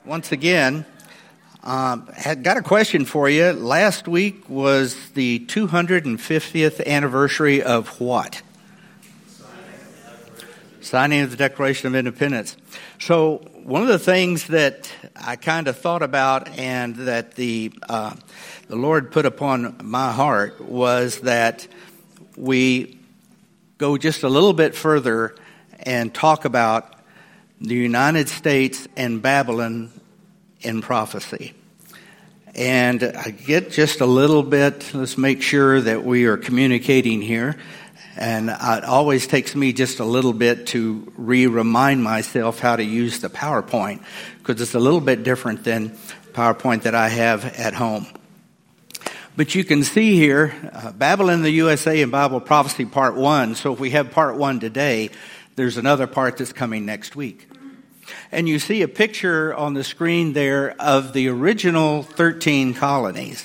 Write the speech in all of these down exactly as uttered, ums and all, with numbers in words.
Once again, um, had got a question for you. Last week was the two hundred fiftieth anniversary of what? Signing of the Declaration of Independence. So one of the things that I kind of thought about and that the uh, the Lord put upon my heart was that we go just a little bit further and talk about the United States and Babylon in prophecy. And I get just a little bit, let's make sure that we are communicating here. And it always takes me just a little bit to re-remind myself how to use the PowerPoint, because it's a little bit different than PowerPoint that I have at home. But you can see here, uh, Babylon, the U S A, and Bible Prophecy Part one. So if we have Part one today, there's another part that's coming next week. And you see a picture on the screen there of the original thirteen colonies.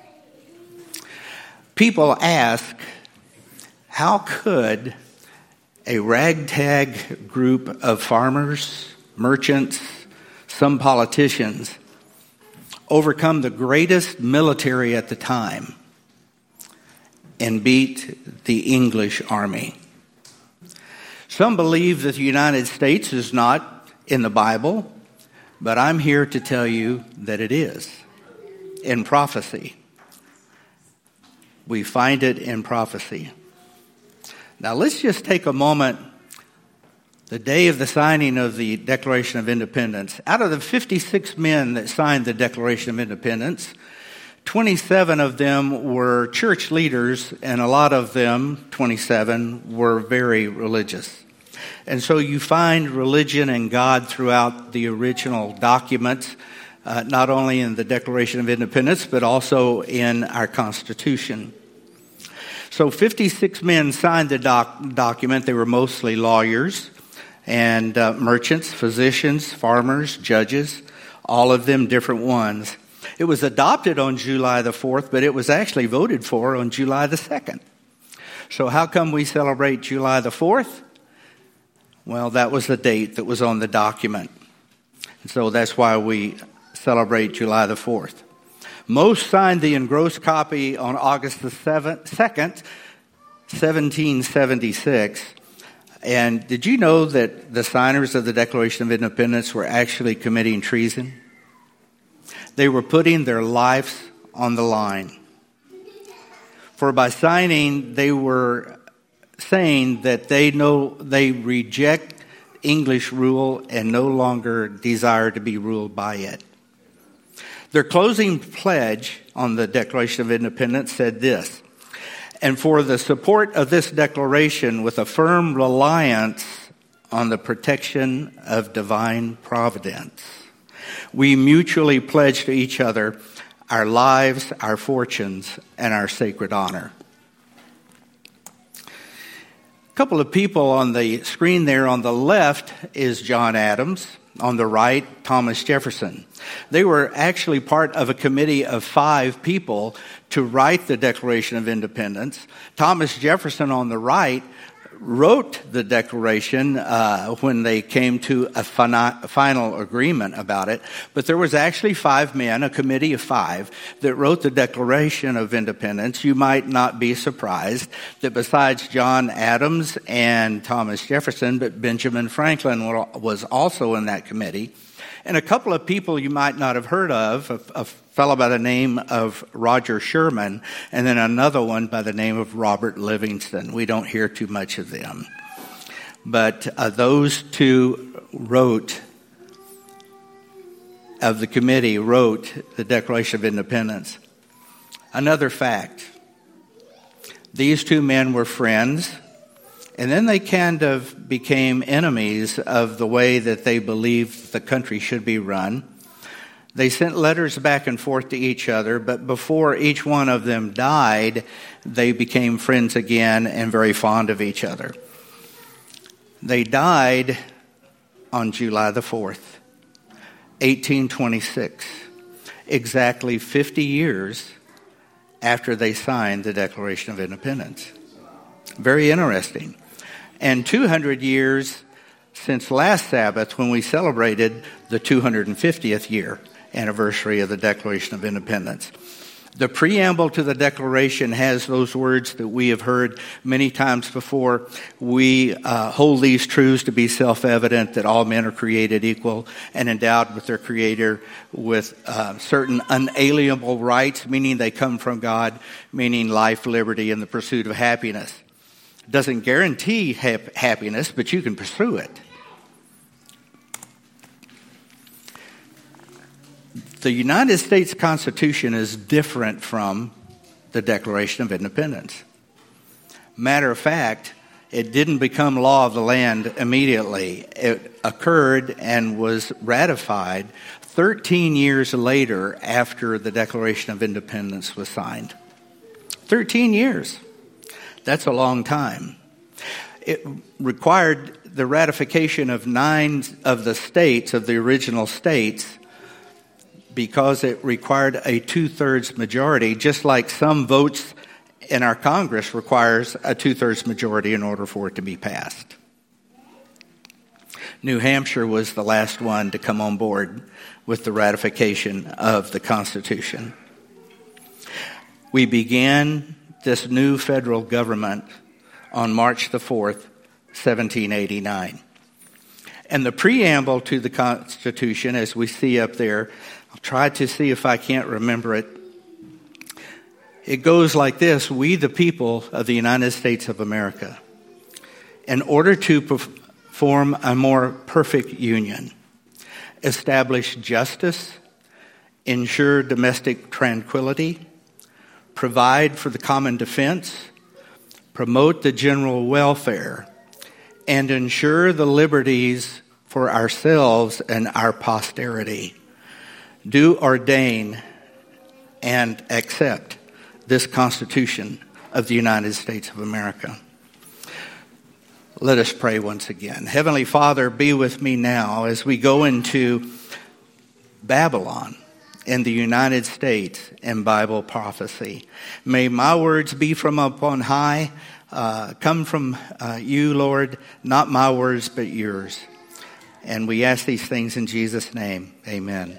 People ask, how could a ragtag group of farmers, merchants, some politicians overcome the greatest military at the time and beat the English army? Some believe that the United States is not in the Bible, but I'm here to tell you that it is in prophecy. We find it in prophecy. Now let's just take a moment. The day of the signing of the Declaration of Independence, out of the fifty-six men that signed the Declaration of Independence, twenty-seven of them were church leaders, and a lot of them, twenty-seven, were very religious. And so you find religion and God throughout the original documents, uh, not only in the Declaration of Independence, but also in our Constitution. So fifty-six men signed the doc- document. They were mostly lawyers and uh, merchants, physicians, farmers, judges, all of them different ones. It was adopted on July the fourth, but it was actually voted for on July the second. So how come we celebrate July the fourth? Well, that was the date that was on the document. And so that's why we celebrate July the fourth. Most signed the engrossed copy on August the second, seventeen seventy-six. And did you know that the signers of the Declaration of Independence were actually committing treason? They were putting their lives on the line. For by signing, they were saying that they know they reject English rule and no longer desire to be ruled by it. Their closing pledge on the Declaration of Independence said this: and for the support of this declaration with a firm reliance on the protection of divine providence, we mutually pledge to each other our lives, our fortunes, and our sacred honor. A couple of people on the screen there on the left is John Adams. On the right, Thomas Jefferson. They were actually part of a committee of five people to write the Declaration of Independence. Thomas Jefferson on the right wrote the Declaration uh, when they came to a fina- final agreement about it. But there was actually five men, a committee of five, that wrote the Declaration of Independence. You might not be surprised that besides John Adams and Thomas Jefferson, but Benjamin Franklin was also in that committee. And a couple of people you might not have heard of, a, a fellow by the name of Roger Sherman, and then another one by the name of Robert Livingston. We don't hear too much of them. But uh, those two wrote, of the committee, wrote the Declaration of Independence. Another fact, these two men were friends, and then they kind of became enemies of the way that they believed the country should be run. They sent letters back and forth to each other, but before each one of them died, they became friends again and very fond of each other. They died on July the fourth, eighteen twenty-six, exactly fifty years after they signed the Declaration of Independence. Very interesting. And two hundred years since last Sabbath when we celebrated the two hundred fiftieth year anniversary of the Declaration of Independence. The preamble to the Declaration has those words that we have heard many times before. We uh, hold these truths to be self-evident, that all men are created equal and endowed with their Creator with uh, certain unalienable rights, meaning they come from God, meaning life, liberty, and the pursuit of happiness. It doesn't guarantee ha- happiness, but you can pursue it. The United States Constitution is different from the Declaration of Independence. Matter of fact, it didn't become law of the land immediately. It occurred and was ratified thirteen years later after the Declaration of Independence was signed. thirteen years. That's a long time. It required the ratification of nine of the states, of the original states, because it required a two-thirds majority, just like some votes in our Congress requires a two-thirds majority in order for it to be passed. New Hampshire was the last one to come on board with the ratification of the Constitution. We began this new federal government on March the fourth, seventeen eighty-nine. And the preamble to the Constitution, as we see up there, I'll try to see if I can't remember it. It goes like this: we, the people of the United States of America, in order to form a more perfect union, establish justice, ensure domestic tranquility, provide for the common defense, promote the general welfare, and ensure the liberties for ourselves and our posterity, do ordain and accept this Constitution of the United States of America. Let us pray once again. Heavenly Father, be with me now as we go into Babylon in the United States in Bible prophecy. May my words be from up on high, uh, come from uh, you, Lord, not my words but yours. And we ask these things in Jesus' name. Amen.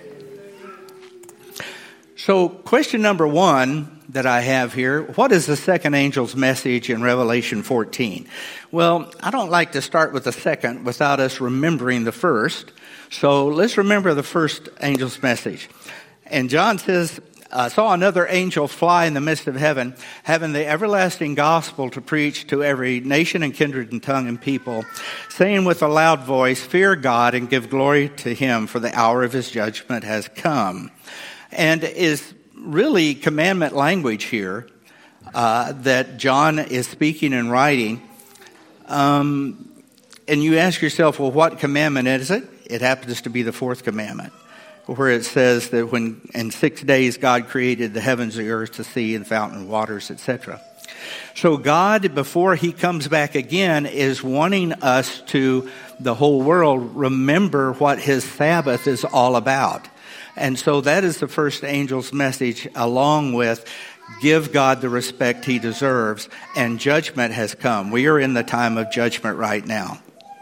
So question number one that I have here, what is the second angel's message in Revelation fourteen? Well, I don't like to start with the second without us remembering the first. So let's remember the first angel's message. And John says, I saw another angel fly in the midst of heaven, having the everlasting gospel to preach to every nation and kindred and tongue and people, saying with a loud voice, fear God and give glory to him, for the hour of his judgment has come. And is really commandment language here uh, that John is speaking and writing. Um, and you ask yourself, well, what commandment is it? It happens to be the fourth commandment, where it says that when in six days God created the heavens, the earth, the sea, and fountain waters, et cetera. So God, before he comes back again, is wanting us to, the whole world, remember what his Sabbath is all about. And so that is the first angel's message, along with give God the respect he deserves, and judgment has come. We are in the time of judgment right now.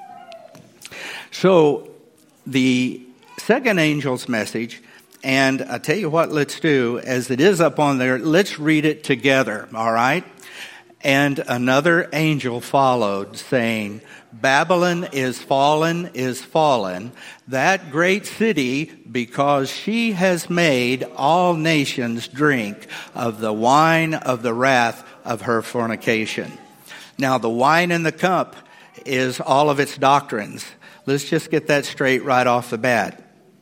So the second angel's message, and I tell you what, let's do, as it is up on there, let's read it together, all right? And another angel followed, saying, Babylon is fallen, is fallen, that great city, because she has made all nations drink of the wine of the wrath of her fornication. Now, the wine in the cup is all of its doctrines. Let's just get that straight right off the bat.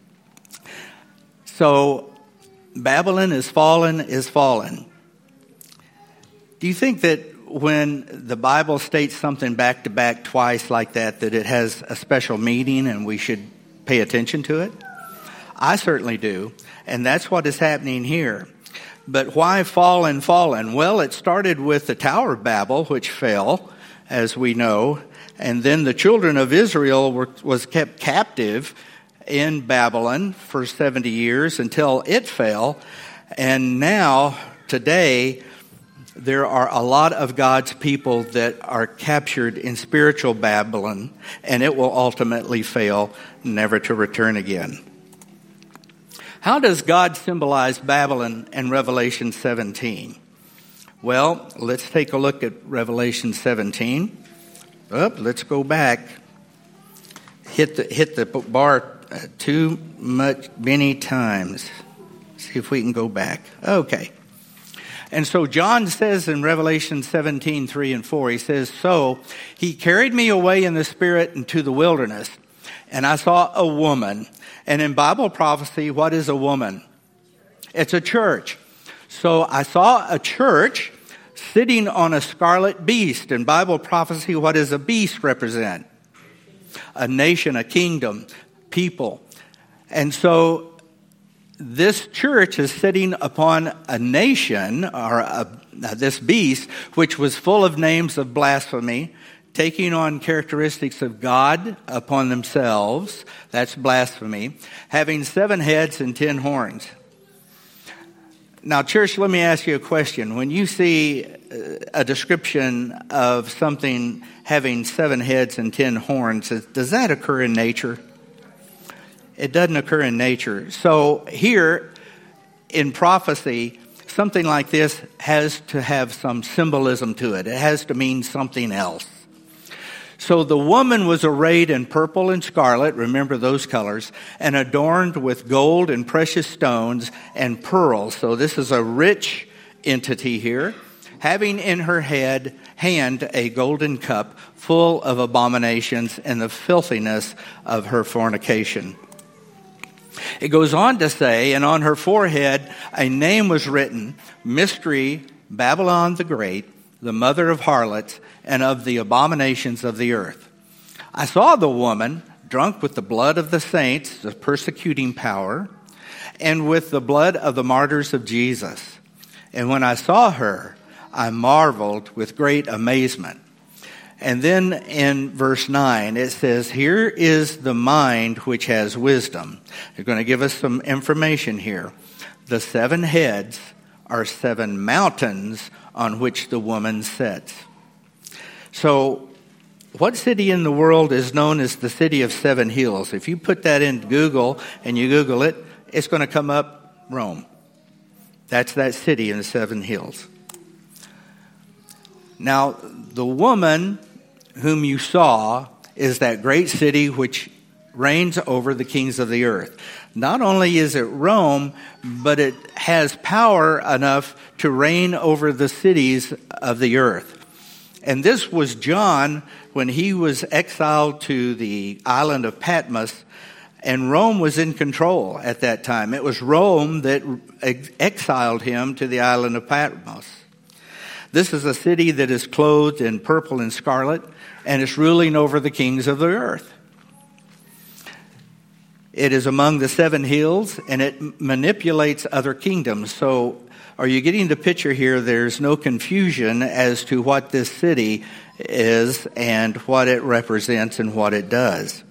So, Babylon is fallen, is fallen. Do you think that when the Bible states something back to back twice like that, that it has a special meaning and we should pay attention to it? I certainly do. And that's what is happening here. But why fallen, fallen? Well, it started with the Tower of Babel, which fell, as we know. And then the children of Israel were, was kept captive in Babylon for seventy years until it fell. And now, today, there are a lot of God's people that are captured in spiritual Babylon, and it will ultimately fail, never to return again. How does God symbolize Babylon in Revelation seventeen? Well, let's take a look at Revelation seventeen. Oh, let's go back. Hit the, hit the bar too much, many times. See if we can go back. Okay. And so John says in Revelation seventeen, three and four, he says, "So he carried me away in the spirit into the wilderness, and I saw a woman." And in Bible prophecy, what is a woman? It's a church. So I saw a church sitting on a scarlet beast. In Bible prophecy, what does a beast represent? A nation, a kingdom, people. And so this church is sitting upon a nation, or a, this beast, which was full of names of blasphemy, taking on characteristics of God upon themselves. That's blasphemy. Having seven heads and ten horns. Now, church, let me ask you a question. When you see a description of something having seven heads and ten horns, does that occur in nature? It doesn't occur in nature. So here in prophecy, something like this has to have some symbolism to it. It has to mean something else. So the woman was arrayed in purple and scarlet, remember those colors, and adorned with gold and precious stones and pearls. So this is a rich entity here, having in her head hand a golden cup full of abominations and the filthiness of her fornication. It goes on to say, and on her forehead a name was written, Mystery, Babylon the Great, the mother of harlots, and of the abominations of the earth. I saw the woman drunk with the blood of the saints, the persecuting power, and with the blood of the martyrs of Jesus. And when I saw her, I marveled with great amazement. And then in verse nine, it says, "Here is the mind which has wisdom." They're going to give us some information here. The seven heads are seven mountains on which the woman sits. So, what city in the world is known as the city of seven hills? If you put that in Google and you Google it, it's going to come up Rome. That's that city in the seven hills. Now, the woman whom you saw is that great city which reigns over the kings of the earth. Not only is it Rome, but it has power enough to reign over the cities of the earth. And this was John when he was exiled to the island of Patmos, and Rome was in control at that time. It was Rome that ex- exiled him to the island of Patmos. This is a city that is clothed in purple and scarlet, and is ruling over the kings of the earth. It is among the seven hills, and it manipulates other kingdoms. So, are you getting the picture here? There's no confusion as to what this city is and what it represents and what it does.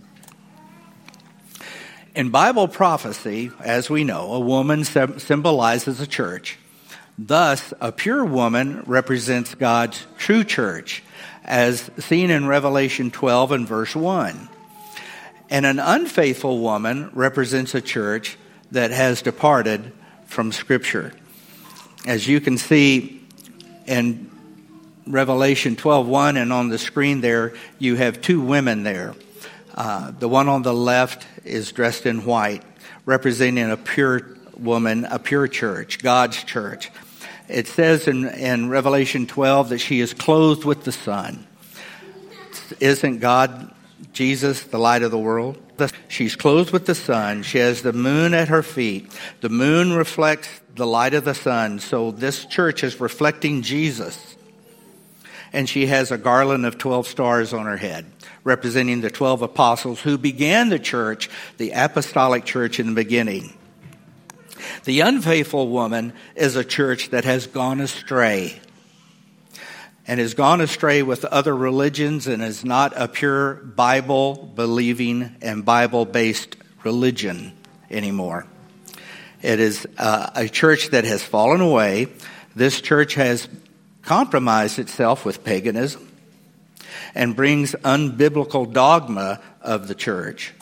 In Bible prophecy, as we know, a woman symbolizes a church. Thus, a pure woman represents God's true church, as seen in Revelation twelve and verse one. And an unfaithful woman represents a church that has departed from Scripture. As you can see in Revelation twelve one, and on the screen there, you have two women there. Uh, the one on the left is dressed in white, representing a pure woman, a pure church, God's church. It says in, in Revelation twelve that she is clothed with the sun. Isn't God, Jesus, the light of the world? She's clothed with the sun. She has the moon at her feet. The moon reflects the light of the sun. So this church is reflecting Jesus. And she has a garland of twelve stars on her head, representing the twelve apostles who began the church, the apostolic church in the beginning. The unfaithful woman is a church that has gone astray and has gone astray with other religions and is not a pure Bible-believing and Bible-based religion anymore. It is uh, a church that has fallen away. This church has compromised itself with paganism and brings unbiblical dogma of the church.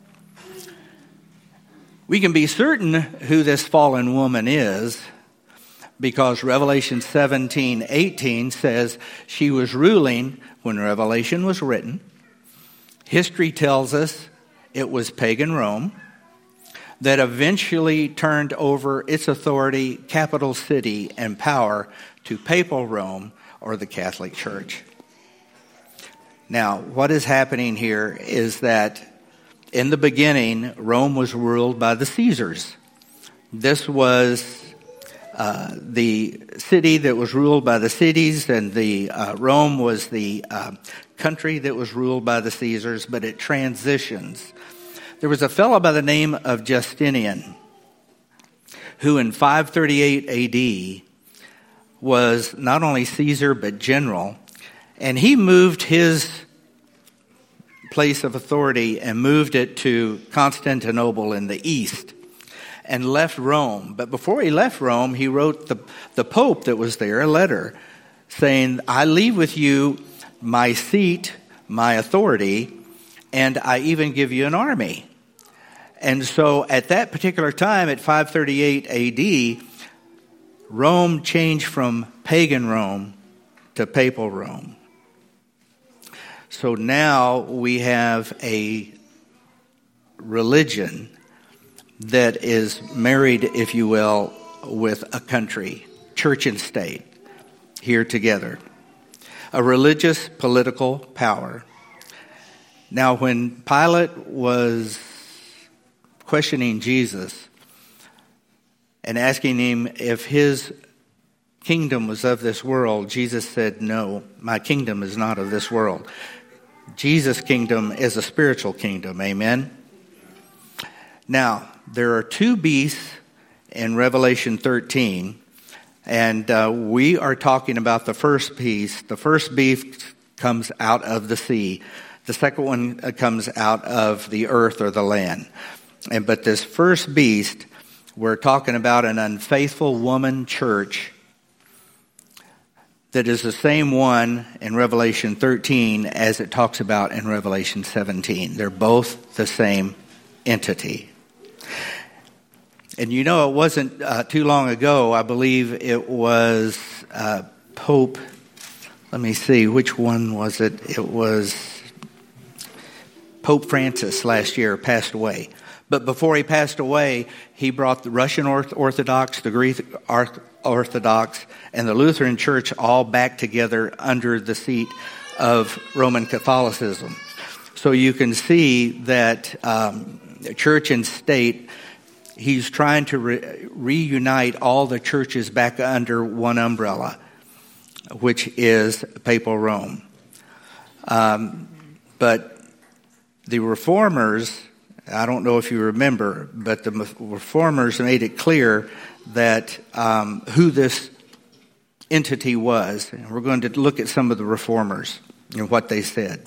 We can be certain who this fallen woman is because Revelation seventeen eighteen says she was ruling when Revelation was written. History tells us it was pagan Rome that eventually turned over its authority, capital city, and power to papal Rome or the Catholic Church. Now, what is happening here is that in the beginning, Rome was ruled by the Caesars. This was uh, the city that was ruled by the cities, and the uh, Rome was the uh, country that was ruled by the Caesars, but it transitions. There was a fellow by the name of Justinian who in five thirty-eight A D was not only Caesar but general, and he moved his place of authority and moved it to Constantinople in the east and left Rome. But before he left Rome, he wrote the, the Pope that was there a letter saying, I leave with you my seat, my authority, and I even give you an army. And so at that particular time, at five thirty-eight A D, Rome changed from pagan Rome to papal Rome. So now we have a religion that is married, if you will, with a country, church and state, here together. A religious political power. Now, when Pilate was questioning Jesus and asking him if his kingdom was of this world, Jesus said, no, my kingdom is not of this world. Jesus' kingdom is a spiritual kingdom. Amen? Now, there are two beasts in Revelation thirteen, and uh, we are talking about the first beast. The first beast comes out of the sea. The second one comes out of the earth or the land. And but this first beast, we're talking about an unfaithful woman church that is the same one in Revelation thirteen as it talks about in Revelation seventeen. They're both the same entity. And you know, it wasn't uh, too long ago, I believe it was uh, Pope, let me see, which one was it? It was Pope Francis last year passed away. But before he passed away, he brought the Russian Orthodox, the Greek Orthodox, and the Lutheran Church all back together under the seat of Roman Catholicism. So you can see that um, church and state, he's trying to re- reunite all the churches back under one umbrella, which is papal Rome. Um, but the reformers, I don't know if you remember, but the reformers made it clear that um, who this entity was. And we're going to look at some of the reformers and what they said.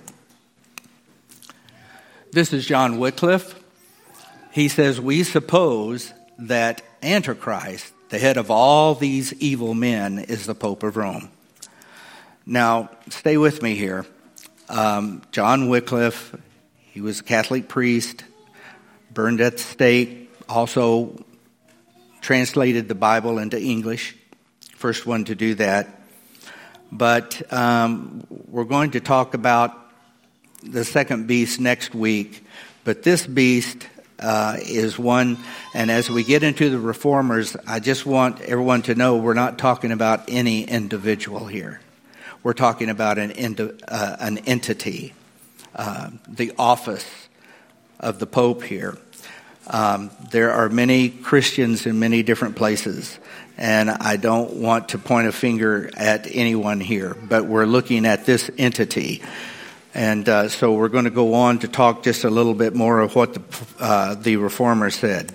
This is John Wycliffe. He says, we suppose that Antichrist, the head of all these evil men, is the Pope of Rome. Now, stay with me here. Um, John Wycliffe, he was a Catholic priest, burned at the stake, also translated the Bible into English, first one to do that. But um, we're going to talk about the second beast next week. But this beast uh, is one, and as we get into the reformers, I just want everyone to know we're not talking about any individual here. We're talking about an, indi- uh, an entity, uh, the office of the Pope here. Um, there are many Christians in many different places, and I don't want to point a finger at anyone here, but we're looking at this entity. And uh, so we're going to go on to talk just a little bit more of what the, uh, the reformer said.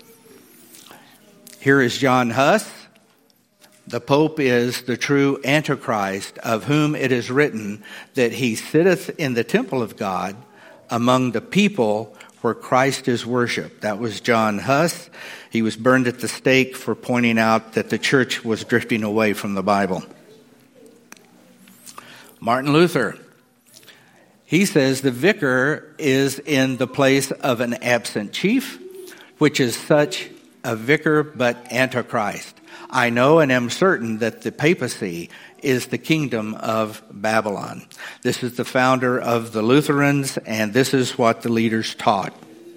Here is John Huss. The Pope is the true Antichrist, of whom it is written that he sitteth in the temple of God among the people where Christ is worshipped. That was John Huss. He was burned at the stake for pointing out that the church was drifting away from the Bible. Martin Luther, he says the vicar is in the place of an absent chief, which is such a vicar but antichrist. I know and am certain that the papacy is the kingdom of Babylon. This is the founder of the Lutherans, and this is what the leaders taught.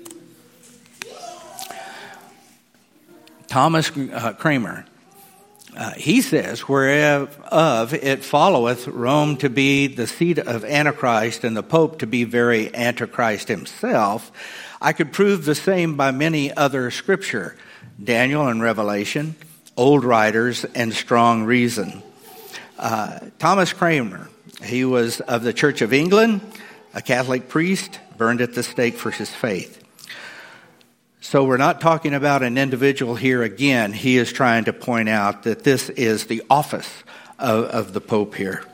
Thomas uh, Cranmer, uh, he says, whereof it followeth Rome to be the seat of Antichrist and the Pope to be very Antichrist himself, I could prove the same by many other scripture, Daniel and Revelation, old writers, and strong reason. Uh, Thomas Cranmer, he was of the Church of England, a Catholic priest, burned at the stake for his faith. So we're not talking about an individual here again. He is trying to point out that this is the office of, of the Pope here.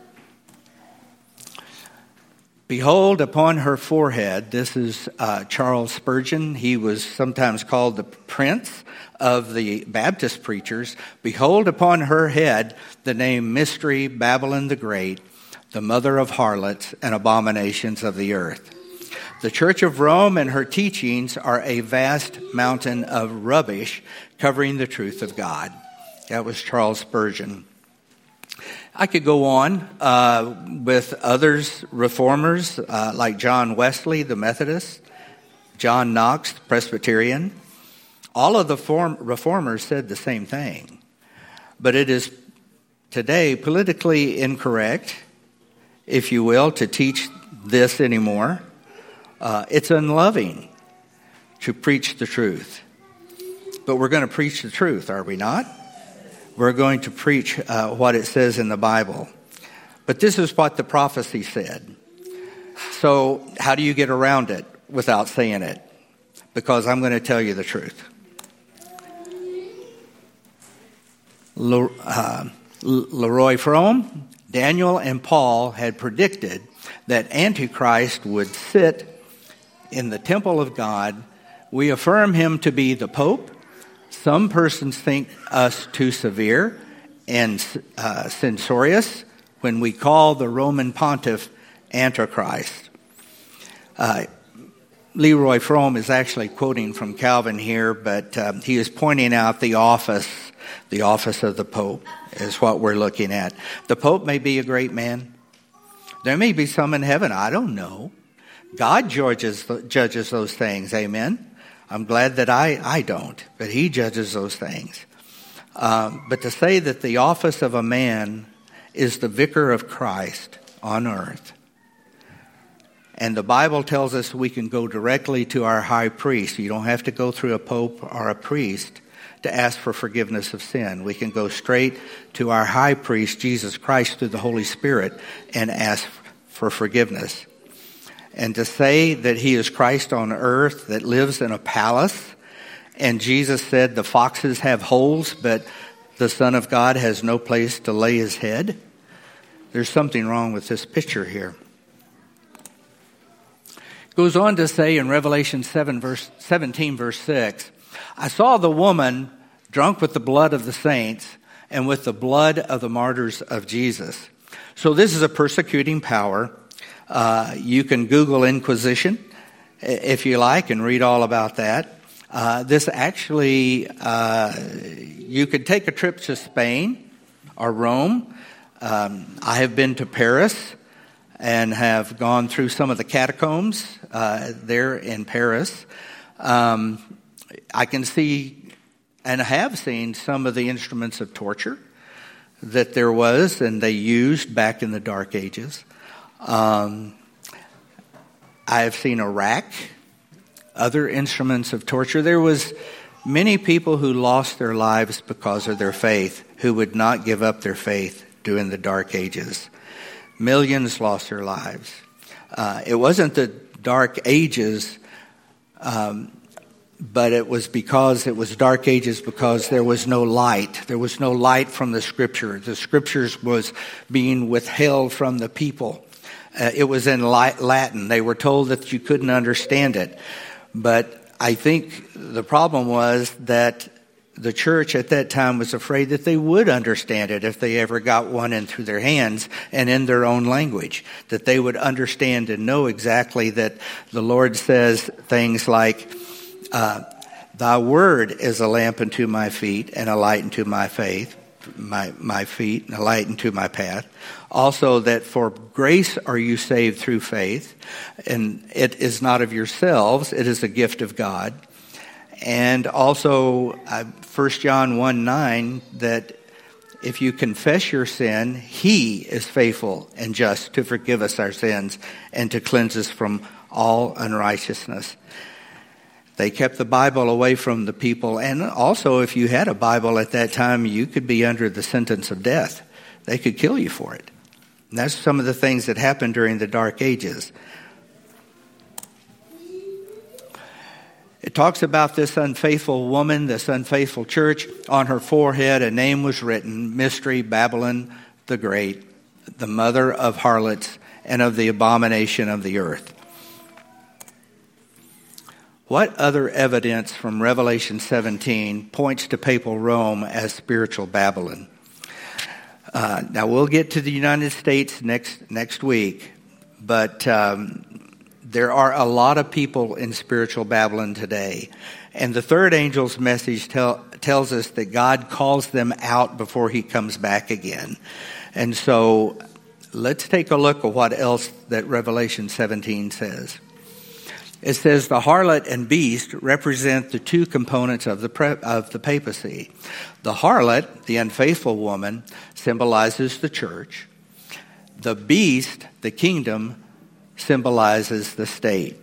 Behold upon her forehead, this is uh, Charles Spurgeon. He was sometimes called the prince of the Baptist preachers. Behold upon her head the name Mystery Babylon the Great, the mother of harlots and abominations of the earth. The Church of Rome and her teachings are a vast mountain of rubbish covering the truth of God. That was Charles Spurgeon. I could go on uh, with others, reformers, uh, like John Wesley, the Methodist, John Knox, the Presbyterian. All of the form, reformers said the same thing. But it is today politically incorrect, if you will, to teach this anymore. Uh, it's unloving to preach the truth. But we're going to preach the truth, are we not? We're going to preach uh, what it says in the Bible. But this is what the prophecy said. So how do you get around it without saying it? Because I'm going to tell you the truth. Le, uh, Leroy Fromm, Daniel, and Paul had predicted that Antichrist would sit in the temple of God. We affirm him to be the Pope. Some persons think us too severe and uh, censorious when we call the Roman pontiff Antichrist. Uh, Leroy Fromm is actually quoting from Calvin here, but um, he is pointing out the office, the office of the Pope is what we're looking at. The Pope may be a great man. There may be some in heaven. I don't know. God judges judges those things. Amen. I'm glad that I, I don't, but he judges those things. Um, but to say that the office of a man is the vicar of Christ on earth, and the Bible tells us we can go directly to our high priest. You don't have to go through a pope or a priest to ask for forgiveness of sin. We can go straight to our high priest, Jesus Christ, through the Holy Spirit and ask for forgiveness. And to say that he is Christ on earth that lives in a palace, and Jesus said the foxes have holes, but the Son of God has no place to lay his head, there's something wrong with this picture here. It goes on to say in Revelation seven, verse seventeen, verse six, I saw the woman drunk with the blood of the saints and with the blood of the martyrs of Jesus. So this is a persecuting power. Uh, you can Google Inquisition, if you like, and read all about that. Uh, this actually, uh, you could take a trip to Spain or Rome. Um, I have been to Paris and have gone through some of the catacombs uh, there in Paris. Um, I can see and have seen some of the instruments of torture that there was and they used back in the Dark Ages. Um, I have seen a rack, other instruments of torture. There was many people who lost their lives because of their faith, who would not give up their faith during the Dark Ages. Millions lost their lives. Uh, it wasn't the Dark Ages, um, but it was because it was Dark Ages because there was no light. There was no light from the Scripture. The Scriptures was being withheld from the people. Uh, it was in Latin. They were told that you couldn't understand it. But I think the problem was that the church at that time was afraid that they would understand it if they ever got one into their hands and in their own language, that they would understand and know exactly that the Lord says things like, uh, thy word is a lamp unto my feet and a light unto my faith, my, my feet and a light unto my path. Also that for grace are you saved through faith, and it is not of yourselves, it is a gift of God. And also, uh, First John one nine, that if you confess your sin, he is faithful and just to forgive us our sins and to cleanse us from all unrighteousness. They kept the Bible away from the people. And also, if you had a Bible at that time, you could be under the sentence of death. They could kill you for it. And that's some of the things that happened during the Dark Ages. It talks about this unfaithful woman, this unfaithful church. On her forehead a name was written, Mystery, Babylon the Great, the mother of harlots and of the abomination of the earth. What other evidence from Revelation seventeen points to papal Rome as spiritual Babylon? Uh, now we'll get to the United States next next week, but um, there are a lot of people in spiritual Babylon today. And the third angel's message tell, tells us that God calls them out before he comes back again. And so let's take a look at what else that Revelation seventeen says. It says the harlot and beast represent the two components of the pre- of the papacy. The harlot, the unfaithful woman, symbolizes the church. The beast, the kingdom, symbolizes the state.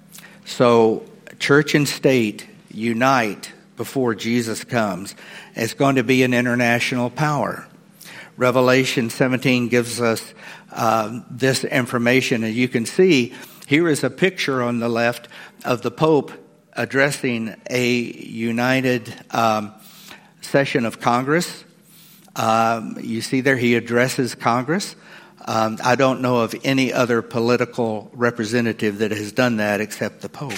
So church and state unite before Jesus comes. It's going to be an international power. Revelation seventeen gives us uh, this information, and you can see here is a picture on the left of the Pope addressing a united um, session of Congress. Um, you see there he addresses Congress. Um, I don't know of any other political representative that has done that except the Pope.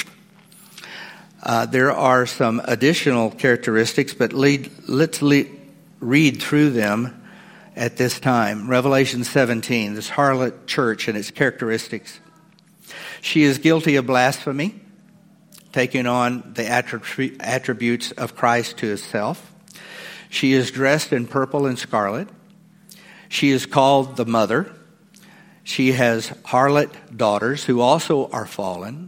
Uh, there are some additional characteristics, but lead, let's lead, read through them at this time. Revelation seventeen, this harlot church and its characteristics. She is guilty of blasphemy, taking on the attrib- attributes of Christ to herself. She is dressed in purple and scarlet. She is called the mother. She has harlot daughters who also are fallen,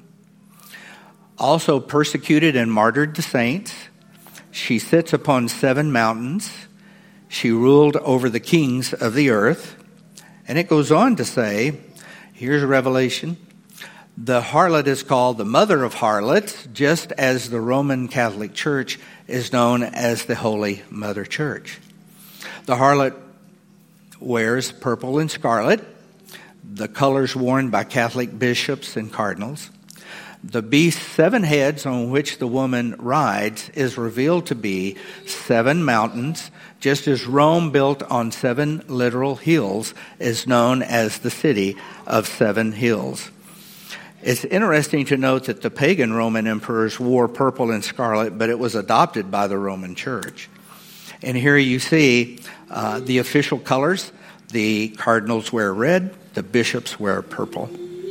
also persecuted and martyred the saints. She sits upon seven mountains. She ruled over the kings of the earth. And it goes on to say, here's a revelation. The harlot is called the mother of harlots, just as the Roman Catholic Church is known as the Holy Mother Church. The harlot wears purple and scarlet, the colors worn by Catholic bishops and cardinals. The beast's seven heads on which the woman rides is revealed to be seven mountains, just as Rome, built on seven literal hills, is known as the city of seven hills. It's interesting to note that the pagan Roman emperors wore purple and scarlet, but it was adopted by the Roman Church. And here you see uh, the official colors. The cardinals wear red, the bishops wear purple.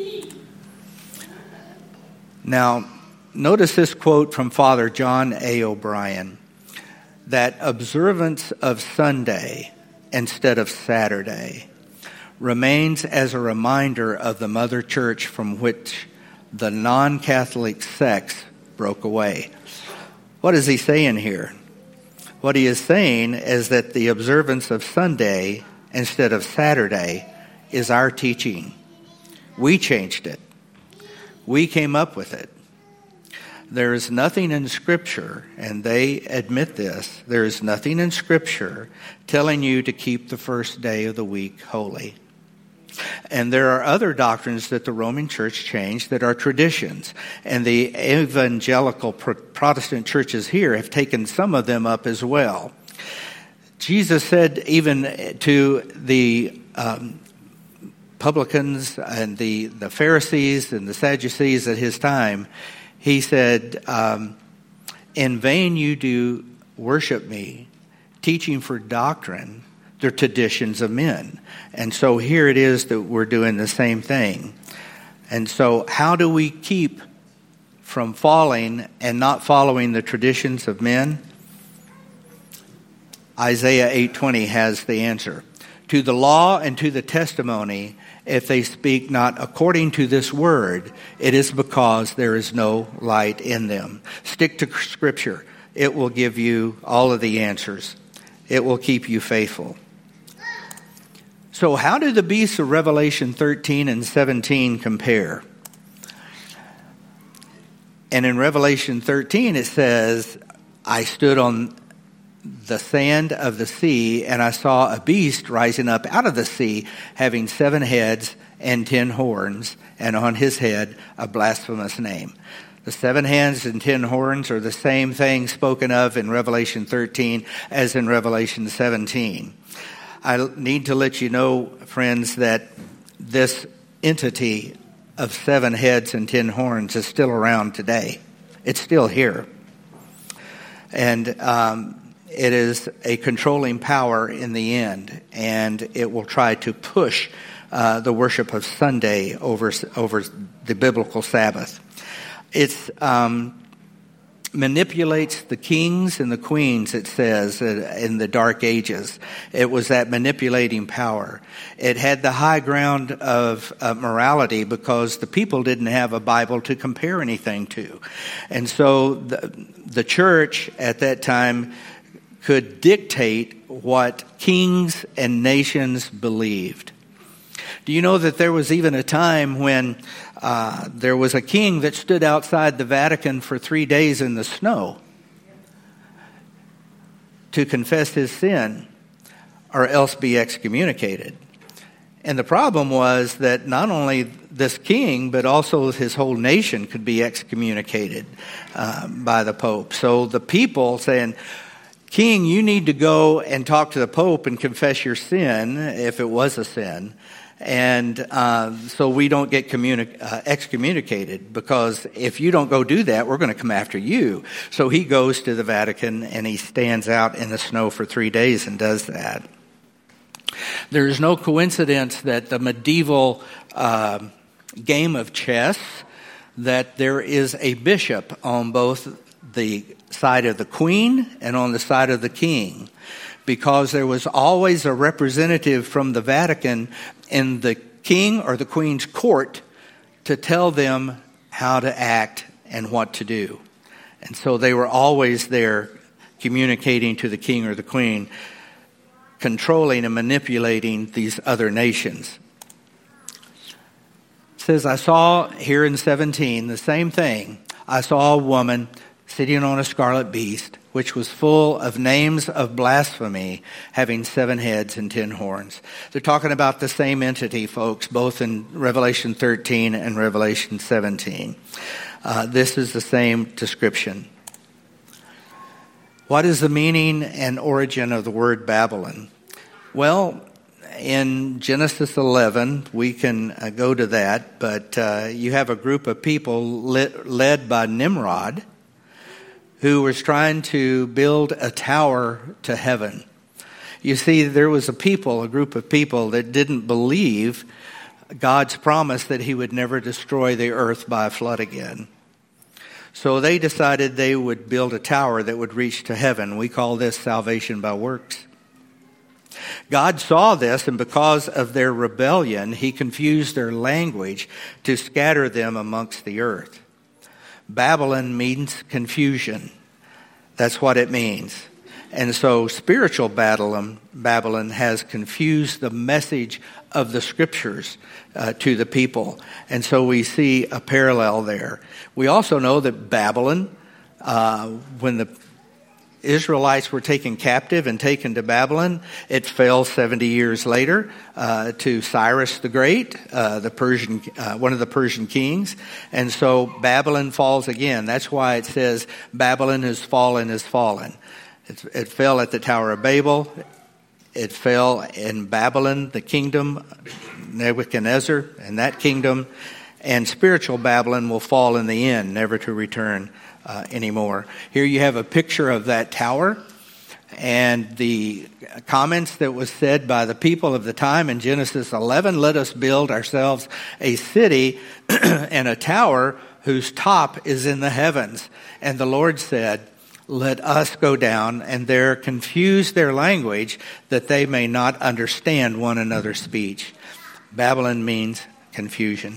Now, notice this quote from Father John A. O'Brien, that observance of Sunday instead of Saturday remains as a reminder of the Mother Church from which the non-Catholic sects broke away. What is he saying here? What he is saying is that the observance of Sunday instead of Saturday is our teaching. We changed it. We came up with it. There is nothing in Scripture, and they admit this, there is nothing in Scripture telling you to keep the first day of the week holy. And there are other doctrines that the Roman Church changed that are traditions. And the evangelical Protestant churches here have taken some of them up as well. Jesus said even to the um, publicans and the, the Pharisees and the Sadducees at his time, he said, um, in vain you do worship me, teaching for doctrine the traditions of men. And so here it is that we're doing the same thing. And so how do we keep from falling and not following the traditions of men? Isaiah eight twenty has the answer. To the law and to the testimony, if they speak not according to this word, it is because there is no light in them. Stick to Scripture. It will give you all of the answers. It will keep you faithful. So how do the beasts of Revelation thirteen and seventeen compare? And in Revelation thirteen it says, I stood on the sand of the sea, and I saw a beast rising up out of the sea, having seven heads and ten horns, and on his head a blasphemous name. The seven heads and ten horns are the same thing spoken of in Revelation thirteen as in Revelation seventeen. I need to let you know, friends, that this entity of seven heads and ten horns is still around today. It's still here. And um, it is a controlling power in the end, and it will try to push uh, the worship of Sunday over over the biblical Sabbath. It um, manipulates the kings and the queens, it says, in the Dark Ages. It was that manipulating power. It had the high ground of uh, morality because the people didn't have a Bible to compare anything to. And so the, the church at that time could dictate what kings and nations believed. Do you know that there was even a time when uh, there was a king that stood outside the Vatican for three days in the snow to confess his sin or else be excommunicated? And the problem was that not only this king, but also his whole nation could be excommunicated uh, by the Pope. So the people saying, King, you need to go and talk to the Pope and confess your sin, if it was a sin, and uh, so we don't get communi- uh, excommunicated, because if you don't go do that, we're going to come after you. So he goes to the Vatican and he stands out in the snow for three days and does that. There is no coincidence that the medieval uh, game of chess, that there is a bishop on both the side of the queen and on the side of the king, because there was always a representative from the Vatican in the king or the queen's court to tell them how to act and what to do. And so they were always there communicating to the king or the queen, controlling and manipulating these other nations. It says, I saw here in seventeen the same thing. I saw a woman sitting on a scarlet beast, which was full of names of blasphemy, having seven heads and ten horns. They're talking about the same entity, folks, both in Revelation thirteen and Revelation seventeen. Uh, this is the same description. What is the meaning and origin of the word Babylon? Well, in Genesis eleven, we can uh, go to that, but uh, you have a group of people lit, led by Nimrod, who was trying to build a tower to heaven. You see, there was a people, a group of people that didn't believe God's promise that he would never destroy the earth by a flood again. So they decided they would build a tower that would reach to heaven. We call this salvation by works. God saw this, and because of their rebellion, he confused their language to scatter them amongst the earth. Babylon means confusion. That's what it means. And so spiritual Babylon, Babylon has confused the message of the scriptures uh, to the people. And so we see a parallel there. We also know that Babylon, uh, when the Israelites were taken captive and taken to Babylon, it fell seventy years later uh, to Cyrus the Great, uh, the Persian, uh, one of the Persian kings. And so Babylon falls again. That's why it says Babylon has fallen, has fallen. It, it fell at the Tower of Babel. It fell in Babylon, the kingdom, Nebuchadnezzar, and that kingdom. And spiritual Babylon will fall in the end, never to return uh, anymore. Here you have a picture of that tower and the comments that was said by the people of the time in Genesis eleven, let us build ourselves a city and a tower whose top is in the heavens. And the Lord said, let us go down and there confuse their language that they may not understand one another's speech. Babylon means confusion.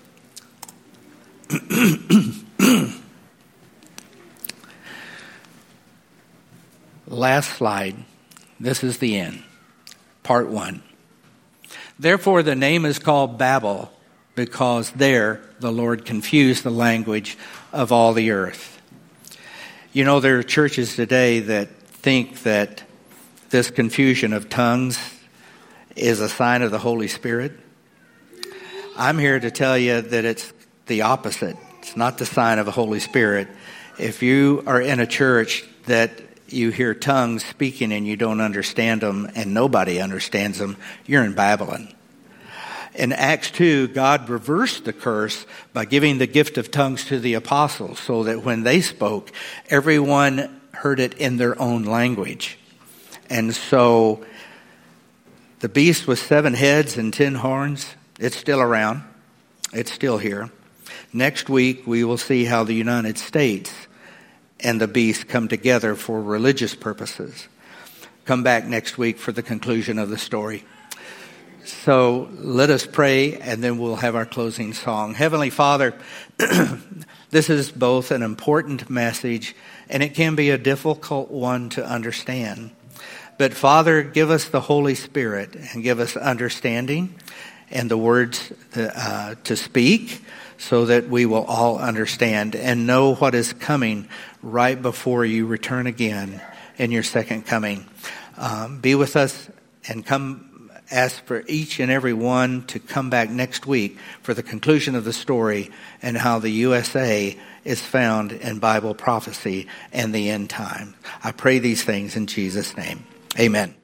Last slide. This is the end. Part one. Therefore the name is called Babel, because there the Lord confused the language of all the earth. You know, there are churches today that think that this confusion of tongues is a sign of the Holy Spirit. I'm here to tell you that it's the opposite. It's not the sign of the Holy Spirit. If you are in a church that you hear tongues speaking and you don't understand them and nobody understands them, you're in Babylon. In Acts two, God reversed the curse by giving the gift of tongues to the apostles so that when they spoke, everyone heard it in their own language. And so the beast with seven heads and ten horns, it's still around. It's still here. Next week, we will see how the United States and the beast come together for religious purposes. Come back next week for the conclusion of the story. So let us pray, and then we'll have our closing song. Heavenly Father, this is both an important message, and it can be a difficult one to understand. But Father, give us the Holy Spirit, and give us understanding and the words to, uh, to speak, so that we will all understand and know what is coming right before you return again in your second coming. Um, be with us and come. Ask for each and every one to come back next week for the conclusion of the story and how the U S A is found in Bible prophecy and the end time. I pray these things in Jesus' name. Amen.